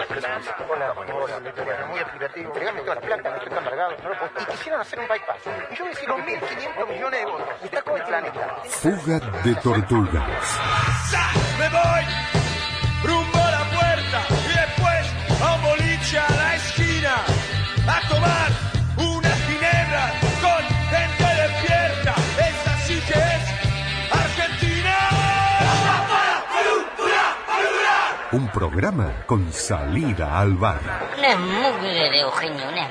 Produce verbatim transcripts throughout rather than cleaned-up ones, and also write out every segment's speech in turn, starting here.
Hola, hola, muy explicativo. Entregame toda la plata, no estoy tan cargado. No lo puedo. Y quisieron hacer un bypass. Y yo me hice dos mil quinientos millones de votos. Está todo el planeta. Fuga de tortugas. Me voy rumbo a la puerta y después a un boliche a la esquina a tomar una ginebra con gente despierta. Esa sí que es Argentina. Un programa con salida al bar. Una mugre de Eugenio, una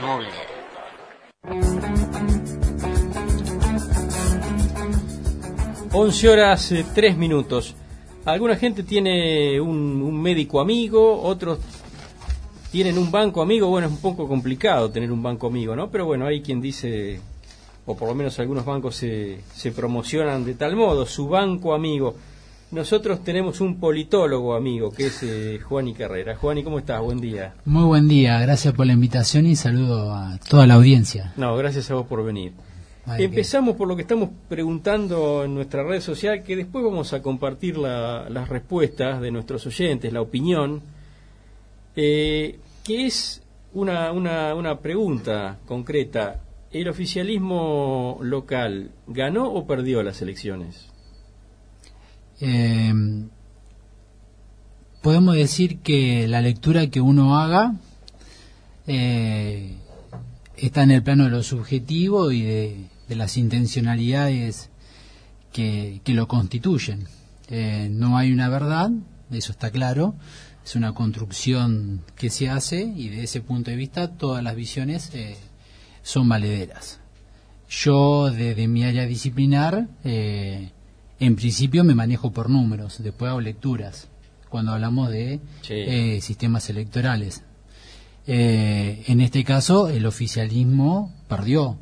mugre. once horas, eh, tres minutos. Alguna gente tiene un, un médico amigo, otros tienen un banco amigo. Bueno, es un poco complicado tener un banco amigo, ¿no? Pero bueno, hay quien dice, o por lo menos algunos bancos se, se promocionan de tal modo, su banco amigo. Nosotros tenemos un politólogo amigo, que es eh, Juani Carrera. Juani, ¿cómo estás? Buen día. Muy buen día, gracias por la invitación y saludo a toda la audiencia. No, gracias a vos por venir. Ay, Empezamos por lo que estamos preguntando en nuestra red social, que después vamos a compartir la, las respuestas de nuestros oyentes, la opinión, eh, que es una, una, una pregunta concreta. ¿El oficialismo local ganó o perdió las elecciones? Eh, podemos decir que la lectura que uno haga eh, está en el plano de lo subjetivo y de, de las intencionalidades que, que lo constituyen. Eh, no hay una verdad, eso está claro, es una construcción que se hace y de ese punto de vista todas las visiones eh, son valederas. Yo, desde mi área disciplinar, eh, en principio me manejo por números, después hago lecturas, cuando hablamos de sí. eh, sistemas electorales. Eh, en este caso, el oficialismo perdió.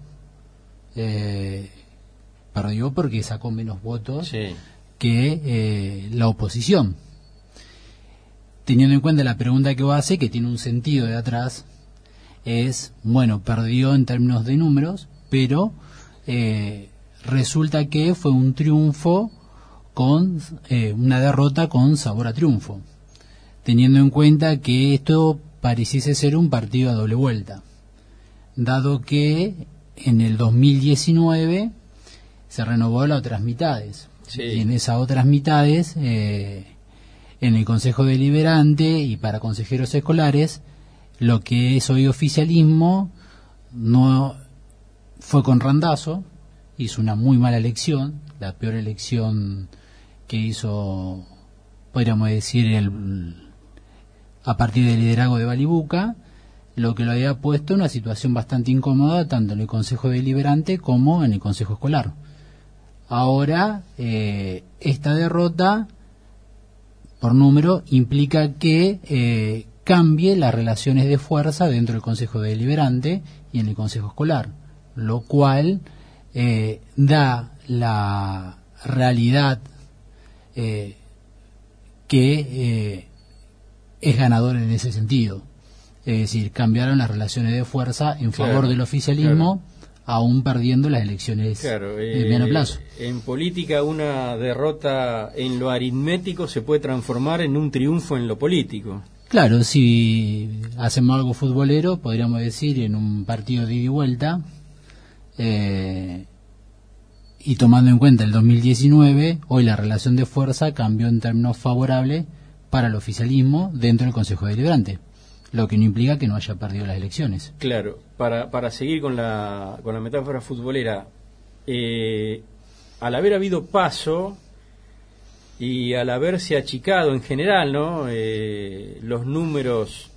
Eh, perdió porque sacó menos votos sí. que eh, la oposición. Teniendo en cuenta la pregunta que vos hace, que tiene un sentido de atrás, es, bueno, perdió en términos de números, pero eh, resulta que fue un triunfo con eh, una derrota con sabor a triunfo, teniendo en cuenta que esto pareciese ser un partido a doble vuelta, dado que en el dos mil diecinueve se renovó las otras mitades, sí. y en esas otras mitades, eh, en el Consejo Deliberante y para consejeros escolares, lo que es hoy oficialismo no fue con Randazzo, hizo una muy mala elección, la peor elección que hizo, podríamos decir, el, a partir del liderazgo de Balibuca, lo que lo había puesto en una situación bastante incómoda tanto en el Consejo Deliberante como en el Consejo Escolar. Ahora, eh, esta derrota, por número, implica que eh, cambie las relaciones de fuerza dentro del Consejo Deliberante y en el Consejo Escolar, lo cual eh, da la realidad eh, que eh, es ganador en ese sentido. Es decir, cambiaron las relaciones de fuerza en favor claro, del oficialismo, claro. aún perdiendo las elecciones claro, eh, de mediano plazo. En política, una derrota en lo aritmético se puede transformar en un triunfo en lo político. Claro, si hacemos algo futbolero, podríamos decir, en un partido de ida y vuelta, eh, y tomando en cuenta el dos mil diecinueve, hoy la relación de fuerza cambió en términos favorables para el oficialismo dentro del Consejo Deliberante, lo que no implica que no haya perdido las elecciones. Claro, para, para seguir con la, con la metáfora futbolera, eh, al haber habido paso y al haberse achicado en general, ¿no? Eh, los números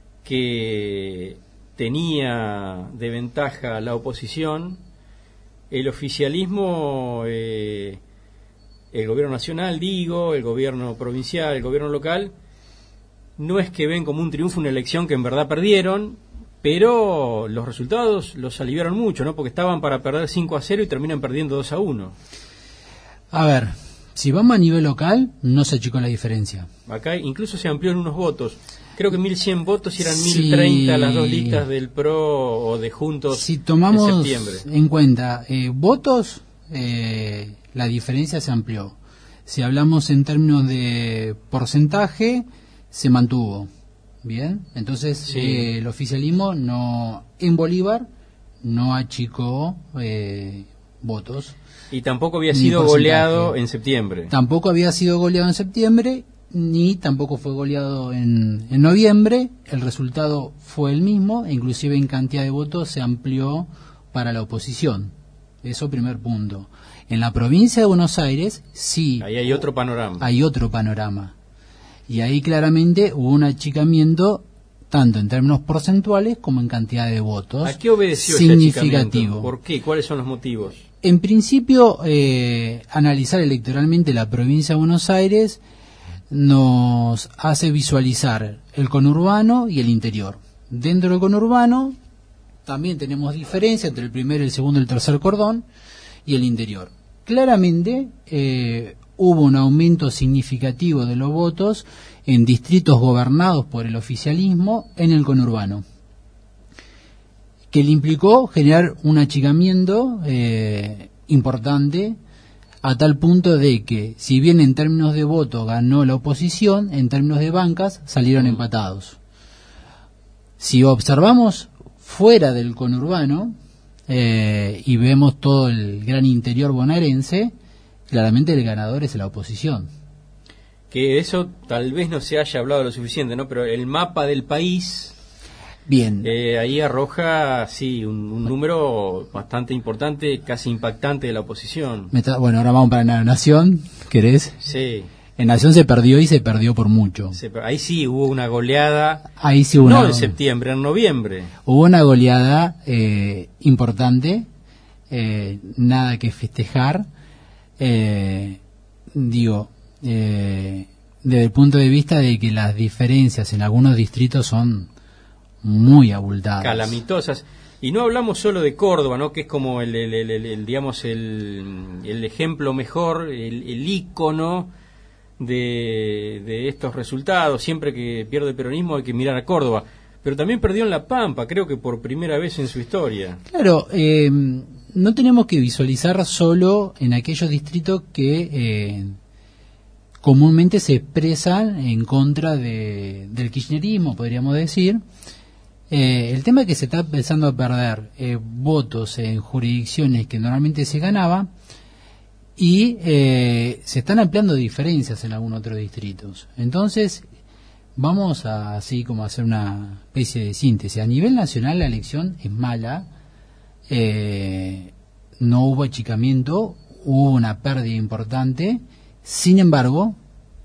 que tenía de ventaja la oposición, el oficialismo, eh, el gobierno nacional, digo, el gobierno provincial, el gobierno local, no es que ven como un triunfo una elección que en verdad perdieron, pero los resultados los aliviaron mucho, ¿no? Porque estaban para perder cinco a cero y terminan perdiendo dos a uno. A ver, si vamos a nivel local, no se achicó la diferencia. Acá incluso se amplió en unos votos. Creo que mil cien votos y eran sí, mil treinta las dos listas del P R O o de Juntos. Si tomamos en septiembre. en cuenta eh, votos, eh, la diferencia se amplió. Si hablamos en términos de porcentaje, se mantuvo. Bien, entonces Sí. eh, el oficialismo no en Bolívar no achicó eh, votos. Y tampoco había Ni sido porcentaje. goleado en septiembre. Tampoco había sido goleado en septiembre, ni tampoco fue goleado en, en noviembre. El resultado fue el mismo, e inclusive en cantidad de votos se amplió para la oposición. Eso primer punto. En la provincia de Buenos Aires sí Ahí hay otro panorama. hay otro panorama. Y ahí claramente hubo un achicamiento tanto en términos porcentuales como en cantidad de votos. ¿A qué obedeció ese significativo. achicamiento? ¿Por qué? ¿Cuáles son los motivos? En principio, eh, analizar electoralmente la provincia de Buenos Aires nos hace visualizar el conurbano y el interior. Dentro del conurbano también tenemos diferencia entre el primer, el segundo y el tercer cordón y el interior. Claramente eh, hubo un aumento significativo de los votos en distritos gobernados por el oficialismo en el conurbano, que le implicó generar un achicamiento eh, importante, a tal punto de que, si bien en términos de voto ganó la oposición, en términos de bancas salieron empatados. Si observamos fuera del conurbano eh, y vemos todo el gran interior bonaerense, claramente el ganador es la oposición. Que eso tal vez no se haya hablado lo suficiente, ¿no? Pero el mapa del país Bien, eh, ahí arroja, sí, un, un número bastante importante, casi impactante de la oposición. me tra- bueno, ahora vamos para la Nación, ¿querés? Sí, En Nación se perdió y se perdió por mucho. se- ahí sí hubo una goleada, Ahí sí hubo no una, en septiembre, en noviembre. hubo una goleada eh, importante, eh, nada que festejar. Eh, digo, eh, desde el punto de vista de que las diferencias en algunos distritos son muy abultadas. Calamitosas. Y no hablamos solo de Córdoba, ¿no? Que es como el, el- el- el- el, digamos, el, el ejemplo mejor, el, el ícono de, de estos resultados. Siempre que pierde el peronismo hay que mirar a Córdoba. Pero también perdió en La Pampa, creo que por primera vez en su historia. Claro, eh, no tenemos que visualizar solo en aquellos distritos que eh, comúnmente se expresan en contra de, del kirchnerismo, podríamos decir. Eh, el tema es que se está empezando a perder eh, votos en jurisdicciones que normalmente se ganaba, y eh, se están ampliando diferencias en algunos otros distritos. Entonces, vamos a así como a hacer una especie de síntesis. A nivel nacional la elección es mala, eh, no hubo achicamiento, hubo una pérdida importante. Sin embargo,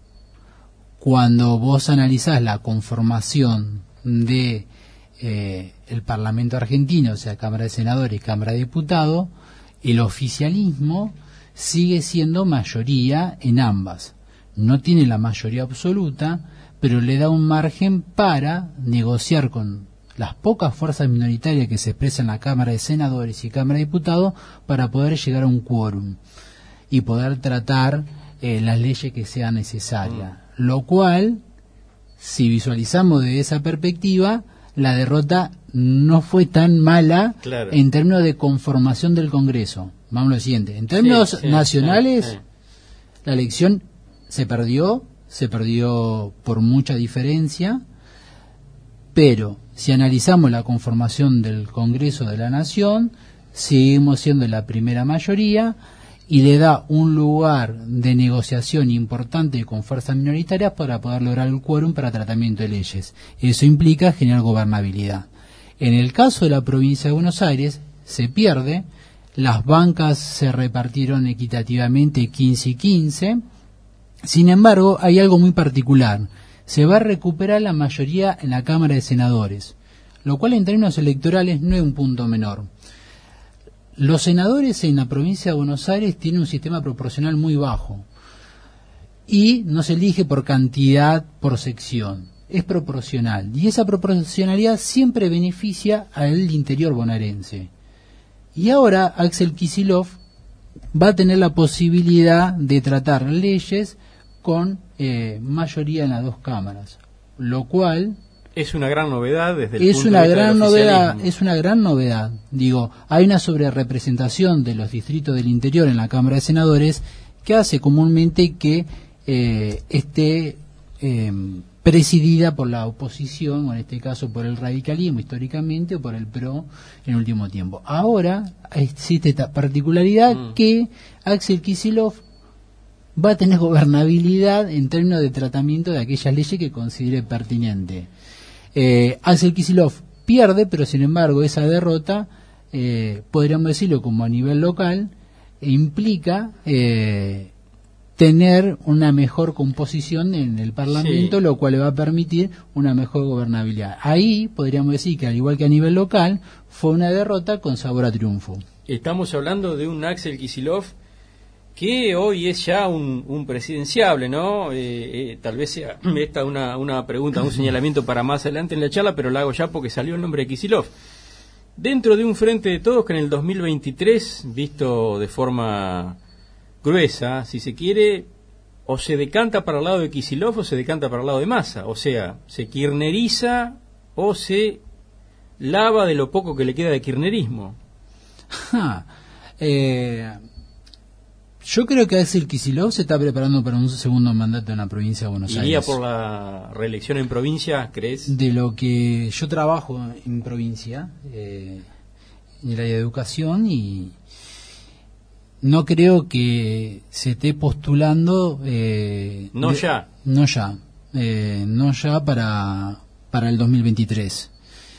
cuando vos analizás la conformación de eh, el Parlamento argentino, o sea, Cámara de Senadores y Cámara de Diputados, el oficialismo sigue siendo mayoría en ambas. No tiene la mayoría absoluta, pero le da un margen para negociar con las pocas fuerzas minoritarias que se expresan en la Cámara de Senadores y Cámara de Diputados para poder llegar a un quórum y poder tratar eh, las leyes que sean necesarias. Mm. Lo cual, si visualizamos desde esa perspectiva, la derrota no fue tan mala, claro, en términos de conformación del Congreso. Vamos a lo siguiente. En términos sí, sí, nacionales, sí, sí. la elección se perdió, se perdió por mucha diferencia, pero si analizamos la conformación del Congreso de la Nación, seguimos siendo la primera mayoría y le da un lugar de negociación importante con fuerzas minoritarias para poder lograr el quórum para tratamiento de leyes. Eso implica generar gobernabilidad. En el caso de la provincia de Buenos Aires, se pierde, las bancas se repartieron equitativamente quince y quince. Sin embargo, hay algo muy particular. Se va a recuperar la mayoría en la Cámara de Senadores, lo cual en términos electorales no es un punto menor. Los senadores en la provincia de Buenos Aires tienen un sistema proporcional muy bajo y no se elige por cantidad, por sección, es proporcional, y esa proporcionalidad siempre beneficia al interior bonaerense. Y ahora Axel Kicillof va a tener la posibilidad de tratar leyes con eh, mayoría en las dos cámaras, lo cual es una gran novedad desde el es punto una de vista gran del novedad, oficialismo. es una gran novedad. Digo, hay una sobrerepresentación de los distritos del interior en la Cámara de Senadores que hace comúnmente que eh, esté eh, presidida por la oposición, o en este caso por el radicalismo históricamente, o por el PRO en el último tiempo. Ahora existe esta particularidad mm. que Axel Kicillof va a tener gobernabilidad en términos de tratamiento de aquellas leyes que considere pertinente. Eh, Axel Kicillof pierde, pero sin embargo esa derrota, eh, podríamos decirlo como a nivel local, implica eh, tener una mejor composición en el Parlamento, sí. lo cual le va a permitir una mejor gobernabilidad. Ahí podríamos decir que al igual que a nivel local, fue una derrota con sabor a triunfo. Estamos hablando de un Axel Kicillof que hoy es ya un, un presidenciable, ¿no? Eh, eh, tal vez sea esta una, una pregunta, un señalamiento para más adelante en la charla, pero la hago ya porque salió el nombre de Kicillof. Dentro de un frente de todos que en el dos mil veintitrés, visto de forma gruesa, si se quiere, o se decanta para el lado de Kicillof o se decanta para el lado de Massa. O sea, se kirneriza o se lava de lo poco que le queda de kirnerismo. Ja, eh... Yo creo que Axel Kicillof se está preparando para un segundo mandato en la provincia de Buenos Aires. ¿Iría por la reelección en provincia, crees? De lo que yo trabajo en provincia, eh, en el área de educación, y no creo que se esté postulando... Eh, no de, ya. No ya. Eh, no ya para, para el dos mil veintitrés.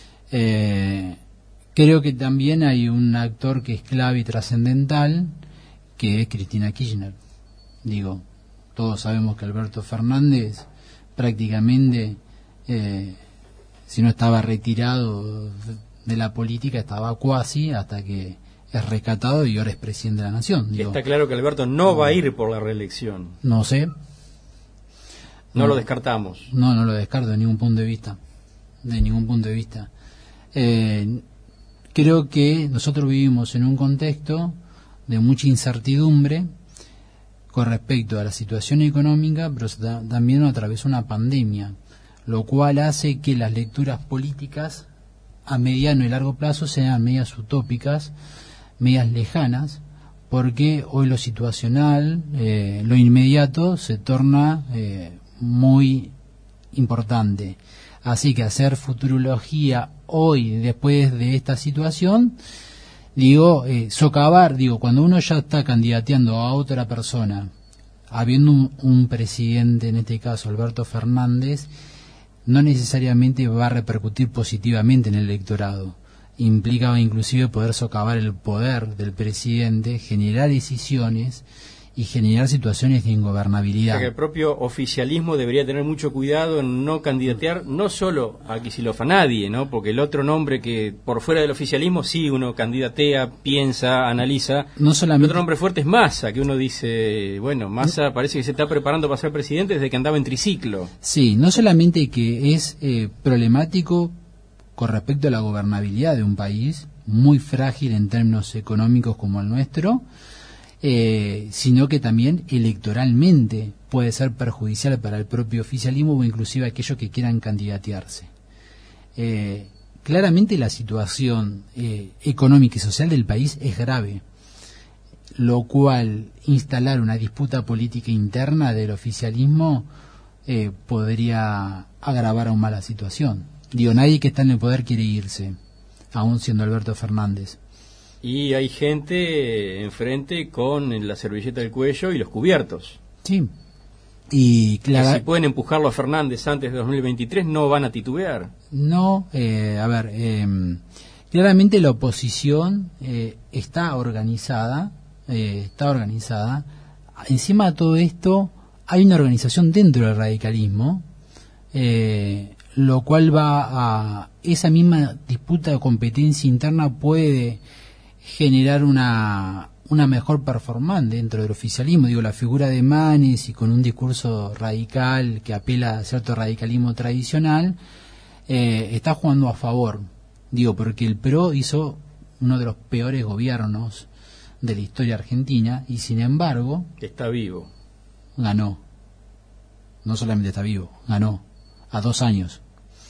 Eh, creo que también hay un actor que es clave y trascendental, que es Cristina Kirchner. Digo, todos sabemos que Alberto Fernández prácticamente, eh, si no estaba retirado de la política, estaba cuasi hasta que es rescatado y ahora es presidente de la nación. Digo, está claro que Alberto no va a ir por la reelección. No sé. No, no lo descartamos. No, no lo descarto de ningún punto de vista. De ningún punto de vista. Eh, creo que nosotros vivimos en un contexto de mucha incertidumbre con respecto a la situación económica, pero también atravesó una pandemia, lo cual hace que las lecturas políticas a mediano y largo plazo sean medias utópicas, medias lejanas, porque hoy lo situacional, eh, lo inmediato, se torna eh, muy importante. Así que hacer futurología hoy, después de esta situación, digo, eh, socavar, digo, cuando uno ya está candidateando a otra persona, habiendo un, un presidente, en este caso Alberto Fernández, no necesariamente va a repercutir positivamente en el electorado. Implica inclusive poder socavar el poder del presidente, generar decisiones y generar situaciones de ingobernabilidad. O sea que el propio oficialismo debería tener mucho cuidado en no candidatear no solo a Kicillof, a nadie, ¿no? Porque el otro nombre que por fuera del oficialismo sí uno candidatea, piensa, analiza. No solamente... El otro nombre fuerte es Massa, que uno dice, bueno, Massa parece que se está preparando para ser presidente desde que andaba en triciclo. Sí, no solamente que es eh, problemático con respecto a la gobernabilidad de un país, muy frágil en términos económicos como el nuestro, Eh, sino que también electoralmente puede ser perjudicial para el propio oficialismo o inclusive aquellos que quieran candidatearse. Eh, claramente la situación eh, económica y social del país es grave, lo cual instalar una disputa política interna del oficialismo eh, podría agravar aún más la situación. Digo, nadie que está en el poder quiere irse, aún siendo Alberto Fernández. Y hay gente enfrente con la servilleta del cuello y los cubiertos. Sí. Y claro, si pueden empujarlo a Fernández antes de dos mil veintitrés, no van a titubear. No, eh, a ver, eh, claramente la oposición eh, está organizada, eh, está organizada. Encima de todo esto, hay una organización dentro del radicalismo, eh, lo cual va a... Esa misma disputa de competencia interna puede generar una una mejor performance dentro del oficialismo. Digo, la figura de Manes y con un discurso radical que apela a cierto radicalismo tradicional, eh, está jugando a favor. Digo, porque el P R O hizo uno de los peores gobiernos de la historia argentina y sin embargo... Está vivo. Ganó. No solamente está vivo, ganó. A dos años.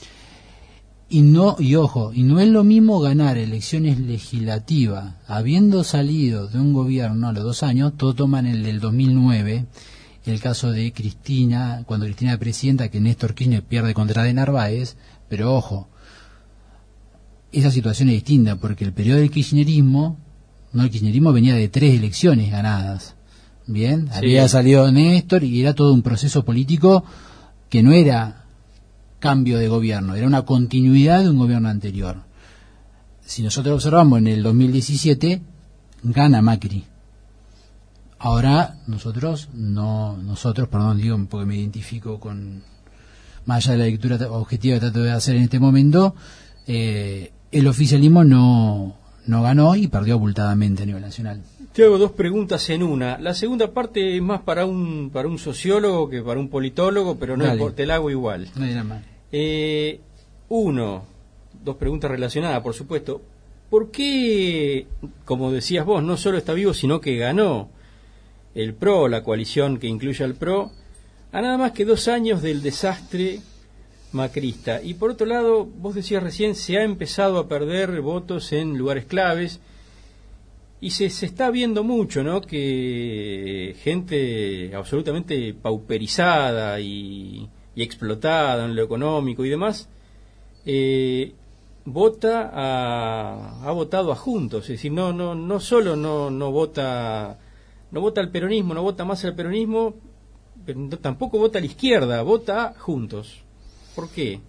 Y no, y ojo, y no es lo mismo ganar elecciones legislativas habiendo salido de un gobierno a los dos años. Todos toman el del dos mil nueve, el caso de Cristina, cuando Cristina era presidenta, que Néstor Kirchner pierde contra de Narváez, pero ojo, esa situación es distinta, porque el periodo del kirchnerismo, no el kirchnerismo venía de tres elecciones ganadas, bien, sí. Había salido Néstor y era todo un proceso político que no era cambio de gobierno, era una continuidad de un gobierno anterior. Si nosotros observamos en el dos mil diecisiete, gana Macri. Ahora nosotros, no, nosotros, perdón, digo, porque me identifico con, más allá de la lectura objetiva que trato de hacer en este momento, eh, el oficialismo no, no ganó y perdió abultadamente a nivel nacional. Te hago dos preguntas en una. La segunda parte es más para un para un sociólogo que para un politólogo, pero no importa, te la hago igual. No hay nada más. Eh, uno, dos preguntas relacionadas, por supuesto. ¿Por qué, como decías vos, no solo está vivo, sino que ganó el P R O, la coalición que incluye al P R O, a nada más que dos años del desastre macrista? Y por otro lado, vos decías recién, se ha empezado a perder votos en lugares claves y se, se está viendo mucho, ¿no?, que gente absolutamente pauperizada y, y explotada en lo económico y demás, eh, vota a, ha votado a Juntos, es decir, no no no solo no no vota no vota al peronismo, no vota más al peronismo, pero no, tampoco vota a la izquierda, vota a Juntos. ¿Por qué?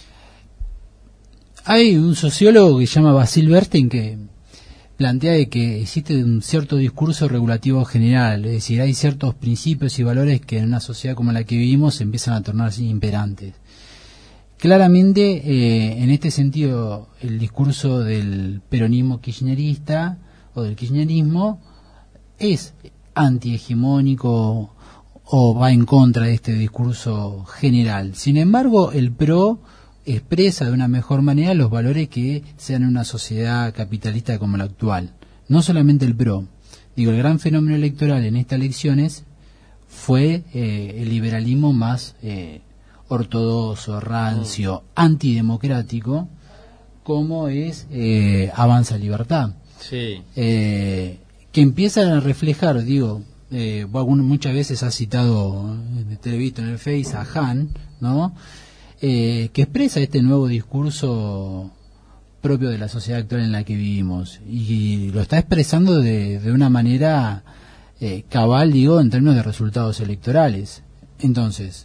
Hay un sociólogo que se llama Basil Bernstein que plantea de que existe un cierto discurso regulativo general, es decir, hay ciertos principios y valores que en una sociedad como la que vivimos empiezan a tornarse imperantes. Claramente, eh, en este sentido, el discurso del peronismo kirchnerista o del kirchnerismo es antihegemónico o va en contra de este discurso general. Sin embargo, el P R O expresa de una mejor manera los valores que sean en una sociedad capitalista como la actual. No solamente el P R O. Digo, el gran fenómeno electoral en estas elecciones fue eh, el liberalismo más eh, ortodoxo, rancio, mm. antidemocrático, como es eh, Avanza Libertad. Sí. Eh, que empiezan a reflejar, digo, eh, muchas veces ha citado, te he visto en el Face, a Hahn, ¿no?, eh, que expresa este nuevo discurso propio de la sociedad actual en la que vivimos, y lo está expresando de, de una manera eh, cabal, digo, en términos de resultados electorales. Entonces,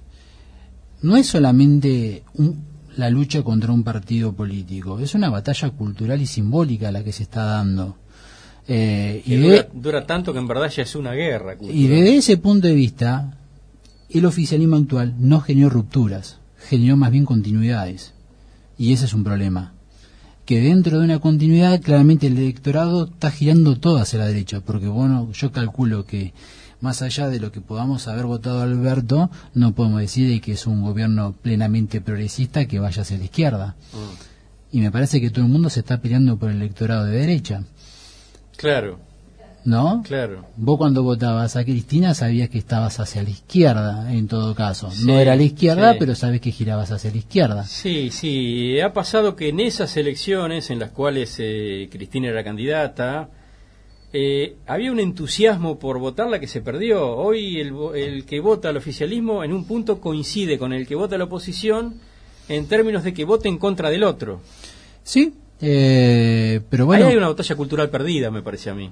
no es solamente un, la lucha contra un partido político, es una batalla cultural y simbólica la que se está dando. Eh, y dura, de, dura tanto que en verdad ya es una guerra cultural. Y desde ese punto de vista, el oficialismo actual no generó rupturas, generó más bien continuidades. Y ese es un problema. Que dentro de una continuidad, claramente el electorado está girando todo hacia la derecha, porque bueno, yo calculo que más allá de lo que podamos haber votado a Alberto, no podemos decir de que es un gobierno plenamente progresista que vaya hacia la izquierda. Mm. Y me parece que todo el mundo se está peleando por el electorado de derecha. Claro. ¿No? Claro. Vos cuando votabas a Cristina sabías que estabas hacia la izquierda, en todo caso. Sí, no era la izquierda, sí. pero sabes que girabas hacia la izquierda. Sí, sí. Ha pasado que en esas elecciones en las cuales eh, Cristina era candidata, eh, había un entusiasmo por votarla que se perdió. Hoy el, el que vota al oficialismo en un punto coincide con el que vota a la oposición en términos de que vote en contra del otro. Sí, eh, pero bueno... Ahí hay una batalla cultural perdida, me parece a mí.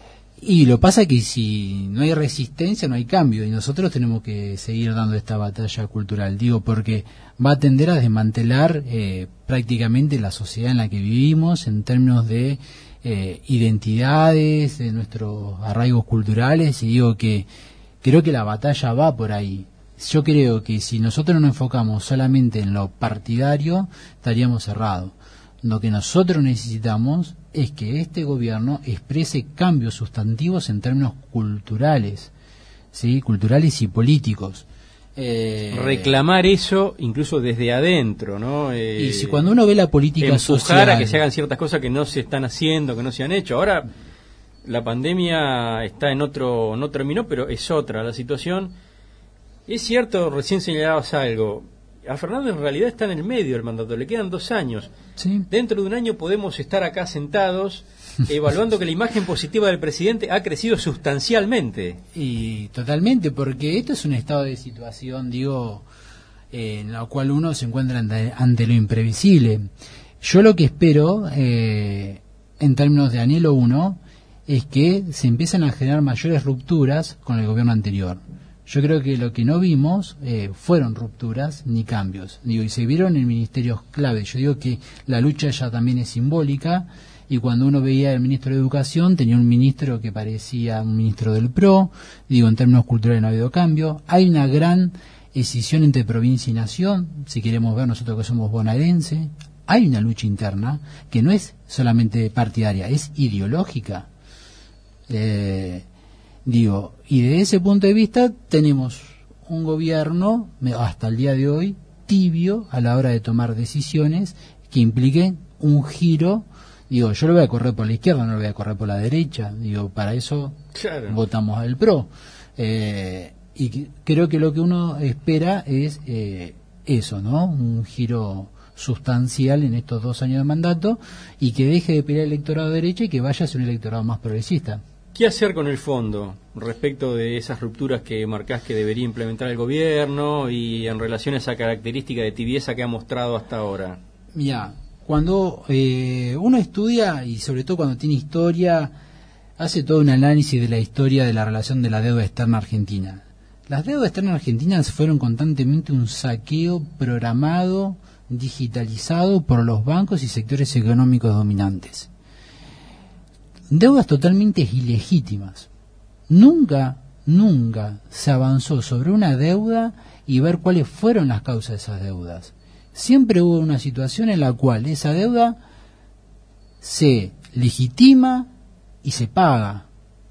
Y lo pasa que si no hay resistencia no hay cambio, y nosotros tenemos que seguir dando esta batalla cultural, digo, porque va a tender a desmantelar eh, prácticamente la sociedad en la que vivimos en términos de eh, identidades, de nuestros arraigos culturales, y digo que creo que la batalla va por ahí. Yo creo que si nosotros nos enfocamos solamente en lo partidario, estaríamos cerrados. Lo que nosotros necesitamos es que este gobierno exprese cambios sustantivos en términos culturales, ¿sí? Culturales y políticos. Eh, Reclamar eso incluso desde adentro, ¿no? Eh, y si cuando uno ve la política empujar social... a que se hagan ciertas cosas que no se están haciendo, que no se han hecho. Ahora la pandemia está en otro, no terminó, pero es otra la situación. Es cierto, recién señalabas algo. a Fernández en realidad está en el medio del mandato, le quedan dos años. Sí. Dentro de un año podemos estar acá sentados evaluando que la imagen positiva del presidente ha crecido sustancialmente. Y totalmente, porque esto es un estado de situación, digo, eh, en la cual uno se encuentra ante, ante lo imprevisible. Yo lo que espero, eh, en términos de anhelo uno, es que se empiecen a generar mayores rupturas con el gobierno anterior. Yo creo que lo que no vimos eh, fueron rupturas ni cambios. Digo, y se vieron en ministerios clave. Yo digo que la lucha ya también es simbólica, y cuando uno veía al ministro de Educación, tenía un ministro que parecía un ministro del P R O. Digo, en términos culturales no ha habido cambio. Hay una gran escisión entre provincia y nación, si queremos ver nosotros que somos bonaerenses. Hay una lucha interna que no es solamente partidaria, es ideológica. Eh, digo, y de ese punto de vista tenemos un gobierno, hasta el día de hoy, tibio a la hora de tomar decisiones que impliquen un giro. Digo, yo lo voy a correr por la izquierda, no lo voy a correr por la derecha. Digo, para eso claro. Votamos al P R O. Eh, y que, creo que lo que uno espera es eh, eso, ¿no? Un giro sustancial en estos dos años de mandato, y que deje de pelear el electorado de derecha y que vaya hacia un electorado más progresista. ¿Qué hacer con el fondo respecto de esas rupturas que marcás que debería implementar el gobierno y en relación a esa característica de tibieza que ha mostrado hasta ahora? Mira, cuando eh, uno estudia, y sobre todo cuando tiene historia, hace todo un análisis de la historia de la relación de la deuda externa argentina. Las deudas externas argentinas fueron constantemente un saqueo programado, digitalizado por los bancos y sectores económicos dominantes. Deudas totalmente ilegítimas. Nunca, nunca se avanzó sobre una deuda y ver cuáles fueron las causas de esas deudas. Siempre hubo una situación en la cual esa deuda se legitima y se paga.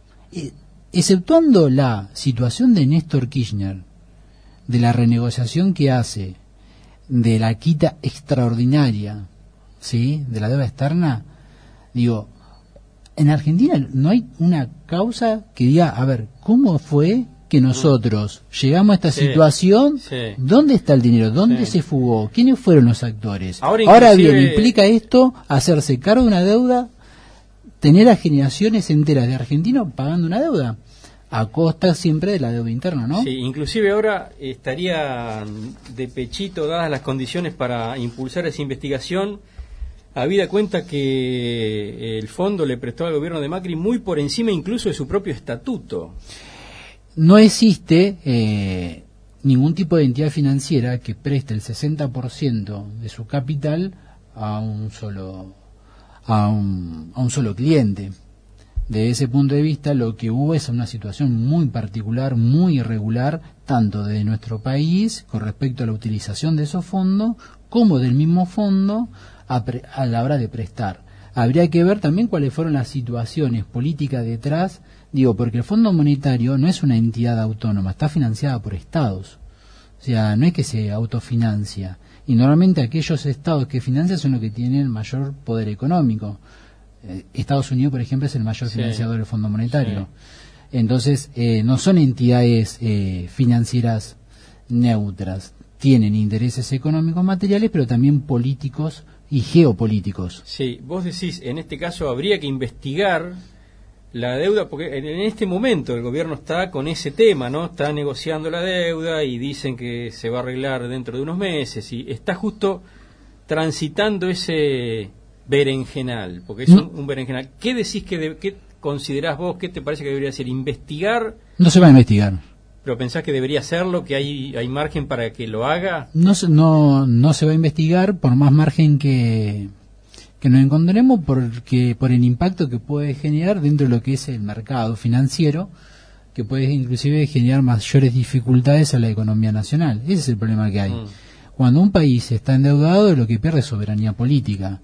Exceptuando la situación de Néstor Kirchner, de la renegociación que hace, de la quita extraordinaria, ¿sí?, de la deuda externa, digo, en Argentina no hay una causa que diga, a ver, ¿cómo fue que nosotros llegamos a esta sí, situación? Sí. ¿Dónde está el dinero? ¿Dónde sí. se fugó? ¿Quiénes fueron los actores? Ahora, Ahora bien, implica esto hacerse cargo de una deuda, tener a generaciones enteras de argentinos pagando una deuda, a costa siempre de la deuda interna, ¿no? Sí, inclusive ahora estaría de pechito, dadas las condiciones para impulsar esa investigación, habida cuenta que el fondo le prestó al gobierno de Macri muy por encima incluso de su propio estatuto. No existe eh, ningún tipo de entidad financiera que preste el sesenta por ciento de su capital a un solo a un, a un solo cliente. De ese punto de vista, lo que hubo es una situación muy particular, muy irregular, tanto de nuestro país con respecto a la utilización de esos fondos, como del mismo fondo a, pre, a la hora de prestar. Habría que ver también cuáles fueron las situaciones políticas detrás, digo, porque el Fondo Monetario no es una entidad autónoma, está financiada por estados. O sea, no es que se autofinancia. Y normalmente aquellos estados que financian son los que tienen mayor poder económico. Eh, Estados Unidos, por ejemplo, es el mayor sí. financiador del Fondo Monetario. Sí. Entonces, eh, no son entidades eh, financieras neutras. Tienen intereses económicos materiales, pero también políticos y geopolíticos. Sí, vos decís, en este caso habría que investigar la deuda, porque en este momento el gobierno está con ese tema, ¿no? Está negociando la deuda y dicen que se va a arreglar dentro de unos meses, y está justo transitando ese berenjenal, porque es un, un berenjenal. ¿Qué decís que de, qué considerás vos, qué te parece que debería hacer? ¿Investigar? No se va a investigar. ¿Pero pensás que debería hacerlo, que hay hay margen para que lo haga? No se, no, no se va a investigar, por más margen que, que nos encontremos, porque por el impacto que puede generar dentro de lo que es el mercado financiero, que puede inclusive generar mayores dificultades a la economía nacional. Ese es el problema que hay. Mm. Cuando un país está endeudado, lo que pierde es soberanía política.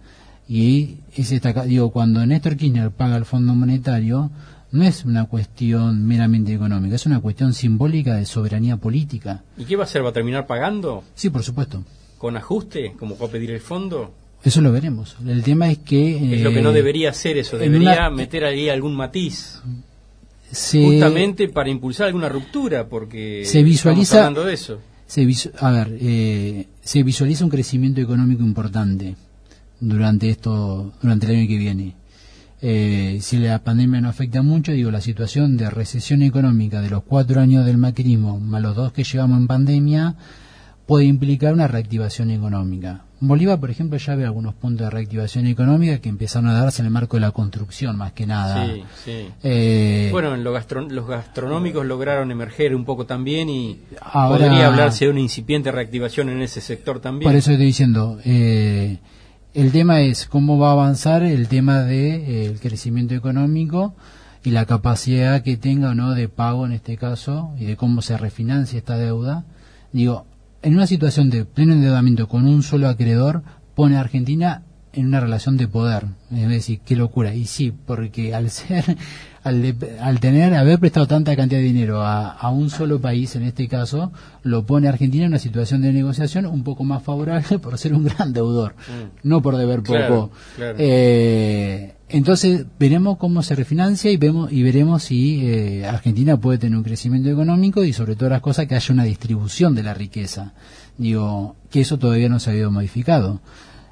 Y es esta, digo, cuando Néstor Kirchner paga el Fondo Monetario, no es una cuestión meramente económica, es una cuestión simbólica de soberanía política. ¿Y qué va a hacer? ¿Va a terminar pagando? Sí, por supuesto. ¿Con ajuste, como va a pedir el fondo? Eso lo veremos. El tema es que... Es eh, lo que no debería hacer eso, debería una, meter ahí algún matiz. Se, justamente para impulsar alguna ruptura, porque se visualiza, estamos hablando de eso. Se visu- a ver, eh, se visualiza un crecimiento económico importante durante esto, durante el año que viene. Eh, si la pandemia no afecta mucho, digo, la situación de recesión económica de los cuatro años del macrismo más los dos que llevamos en pandemia puede implicar una reactivación económica. Bolívar, por ejemplo, ya ve algunos puntos de reactivación económica que empezaron a darse en el marco de la construcción, más que nada. Sí, sí. Eh, bueno, en lo gastro los gastronómicos lograron emerger un poco también y ahora, podría hablarse de una incipiente reactivación en ese sector también. Por eso estoy diciendo, eh, el tema es cómo va a avanzar el tema del de, eh, crecimiento económico y la capacidad que tenga o no de pago en este caso y de cómo se refinancia esta deuda. Digo, en una situación de pleno endeudamiento con un solo acreedor, pone a Argentina en una relación de poder. Es decir, qué locura. Y sí, porque al ser, al, de, al tener, haber prestado tanta cantidad de dinero a, a un solo país, en este caso, lo pone a Argentina en una situación de negociación un poco más favorable por ser un gran deudor, mm. no por deber poco. Claro, claro. Eh, entonces veremos cómo se refinancia y vemos y veremos si eh, Argentina puede tener un crecimiento económico y sobre todas las cosas que haya una distribución de la riqueza. Digo, que eso todavía no se ha habido modificado.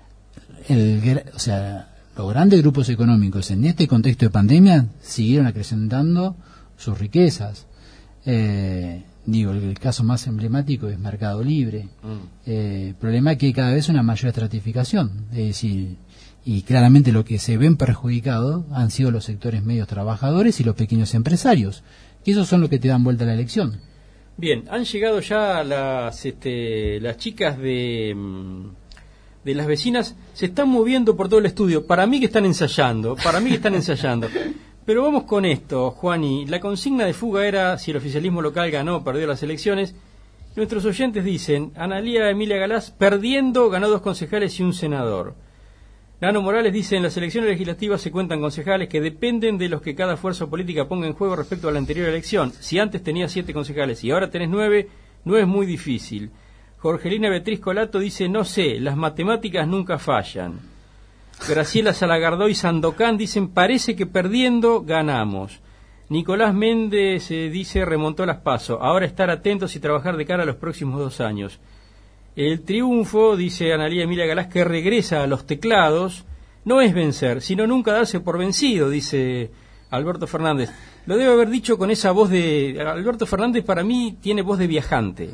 El, o sea, los grandes grupos económicos en este contexto de pandemia siguieron acrecentando sus riquezas. Eh, digo, el, el caso más emblemático es Mercado Libre. Mm. Eh, el problema es que hay cada vez una mayor estratificación. Es decir, y claramente lo que se ven perjudicados han sido los sectores medios trabajadores y los pequeños empresarios, que esos son los que te dan vuelta a la elección. Bien, han llegado ya las este, las chicas de, de las vecinas, se están moviendo por todo el estudio. Para mí que están ensayando, para mí que están ensayando. Pero vamos con esto, Juani. La consigna de fuga era si el oficialismo local ganó o perdió las elecciones. Nuestros oyentes dicen, Analía Emilia Galás, perdiendo, ganó dos concejales y un senador. Nano Morales dice, en las elecciones legislativas se cuentan concejales que dependen de los que cada fuerza política ponga en juego respecto a la anterior elección. Si antes tenías siete concejales y ahora tenés nueve, no es muy difícil. Jorgelina Beatriz Colato dice, no sé, las matemáticas nunca fallan. Graciela Salagardoy Sandocán dicen, parece que perdiendo ganamos. Nicolás Méndez eh, dice, remontó las PASO. Ahora estar atentos y trabajar de cara a los próximos dos años. El triunfo, dice Analía Emilia Galás, que regresa a los teclados, no es vencer, sino nunca darse por vencido, dice Alberto Fernández. Lo debe haber dicho con esa voz de... Alberto Fernández para mí tiene voz de viajante.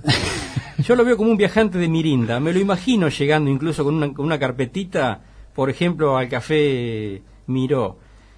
Yo lo veo como un viajante de Mirinda. Me lo imagino llegando incluso con una, con una carpetita, por ejemplo, al Café Miró.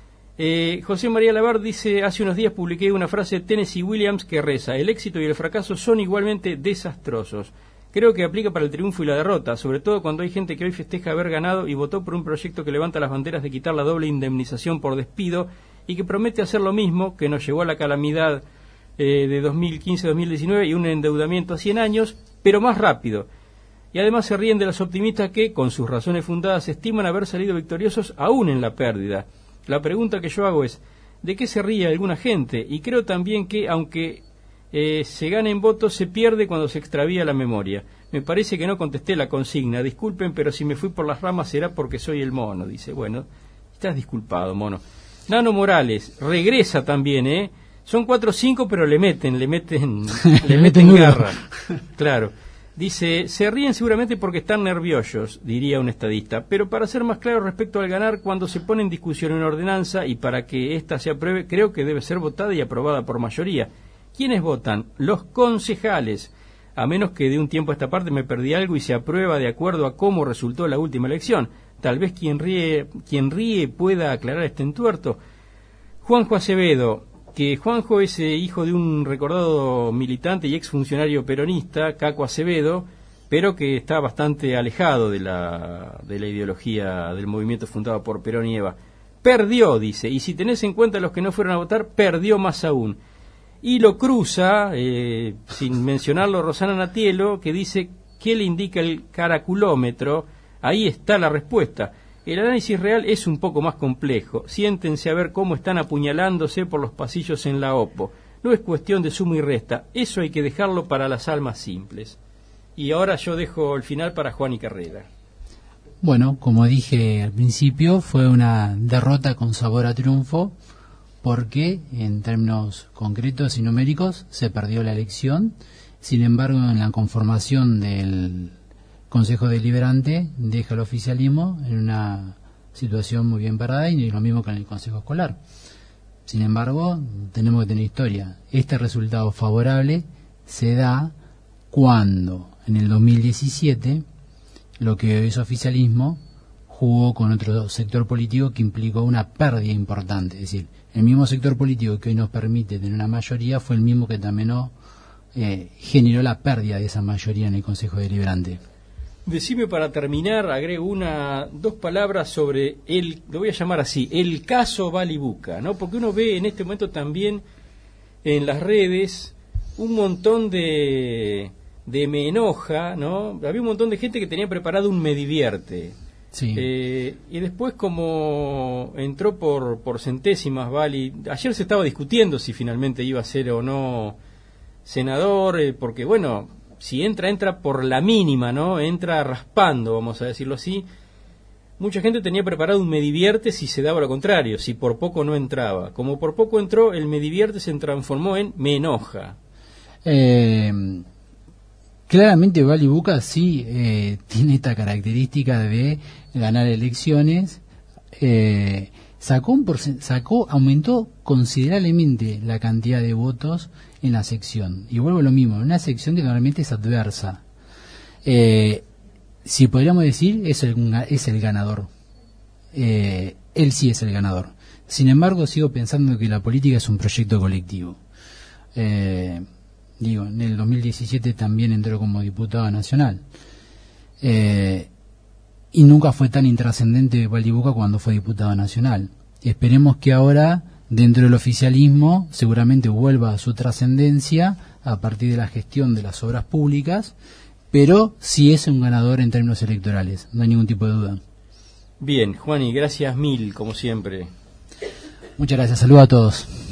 Eh, José María Lavar dice, hace unos días publiqué una frase de Tennessee Williams que reza, el éxito y el fracaso son igualmente desastrosos. Creo que aplica para el triunfo y la derrota, sobre todo cuando hay gente que hoy festeja haber ganado y votó por un proyecto que levanta las banderas de quitar la doble indemnización por despido y que promete hacer lo mismo, que nos llevó a la calamidad eh, de dos mil quince a dos mil diecinueve y un endeudamiento a cien años, pero más rápido. Y además se ríen de los optimistas que, con sus razones fundadas, estiman haber salido victoriosos aún en la pérdida. La pregunta que yo hago es, ¿de qué se ríe alguna gente? Y creo también que, aunque eh, se gane en votos, se pierde cuando se extravía la memoria. Me parece que no contesté la consigna. Disculpen, pero si me fui por las ramas será porque soy el mono. Dice, bueno, estás disculpado, mono. Nano Morales, regresa también, ¿eh? Son cuatro o cinco, pero le meten, le meten, le meten garra. Claro. Dice, se ríen seguramente porque están nerviosos, diría un estadista, pero para ser más claro respecto al ganar, cuando se pone en discusión una ordenanza y para que ésta se apruebe, creo que debe ser votada y aprobada por mayoría. ¿Quiénes votan? Los concejales. A menos que de un tiempo a esta parte me perdí algo y se aprueba de acuerdo a cómo resultó la última elección. Tal vez quien ríe, quien ríe pueda aclarar este entuerto. Juanjo Acevedo, que Juanjo es eh, hijo de un recordado militante y exfuncionario peronista, Caco Acevedo, pero que está bastante alejado de la, de la ideología del movimiento fundado por Perón y Eva. Perdió, dice, y si tenés en cuenta los que no fueron a votar, perdió más aún. Y lo cruza, eh, sin mencionarlo, Rosana Natielo, que dice, ¿qué le indica el caraculómetro? Ahí está la respuesta. El análisis real es un poco más complejo. Siéntense a ver cómo están apuñalándose por los pasillos en la OPO. No es cuestión de suma y resta. Eso hay que dejarlo para las almas simples. Y ahora yo dejo el final para Juan y Carrera. Bueno, como dije al principio, fue una derrota con sabor a triunfo, porque en términos concretos y numéricos se perdió la elección, Sin embargo, en la conformación del Consejo Deliberante deja al oficialismo en una situación muy bien parada, y lo mismo que en el Consejo Escolar. Sin embargo, tenemos que tener historia. Este resultado favorable se da cuando en el dos mil diecisiete lo que hoy es oficialismo jugó con otro sector político que implicó una pérdida importante. Es decir, el mismo sector político que hoy nos permite tener una mayoría fue el mismo que también no, eh, generó la pérdida de esa mayoría en el Consejo Deliberante. Decime para terminar, agrego una, dos palabras sobre el, lo voy a llamar así, el caso Balibuca, ¿no? Porque uno ve en este momento también en las redes un montón de, de me enoja, ¿no? Había un montón de gente que tenía preparado un me divierte. Sí. Eh, y después, como entró por, por centésimas, Bali, ayer se estaba discutiendo si finalmente iba a ser o no senador, eh, porque bueno, si entra, entra por la mínima, ¿no? Entra raspando, vamos a decirlo así. Mucha gente tenía preparado un me divierte si se daba lo contrario, si por poco no entraba. Como por poco entró, el me divierte se transformó en me enoja. Eh, claramente Balibuca sí eh, tiene esta característica de ganar elecciones. Eh, sacó, un porcent- sacó, aumentó considerablemente la cantidad de votos en la sección. Y vuelvo a lo mismo, una sección que normalmente es adversa. Eh, si podríamos decir, es el, es el ganador. Eh, él sí es el ganador. Sin embargo, sigo pensando que la política es un proyecto colectivo. Eh, digo, en el dos mil diecisiete también entró como diputado nacional. Eh, y nunca fue tan intrascendente Balibuca cuando fue diputado nacional. Esperemos que ahora, dentro del oficialismo, seguramente vuelva a su trascendencia a partir de la gestión de las obras públicas, pero sí es un ganador en términos electorales, no hay ningún tipo de duda. Bien, Juani, gracias mil, como siempre. Muchas gracias, saludos a todos.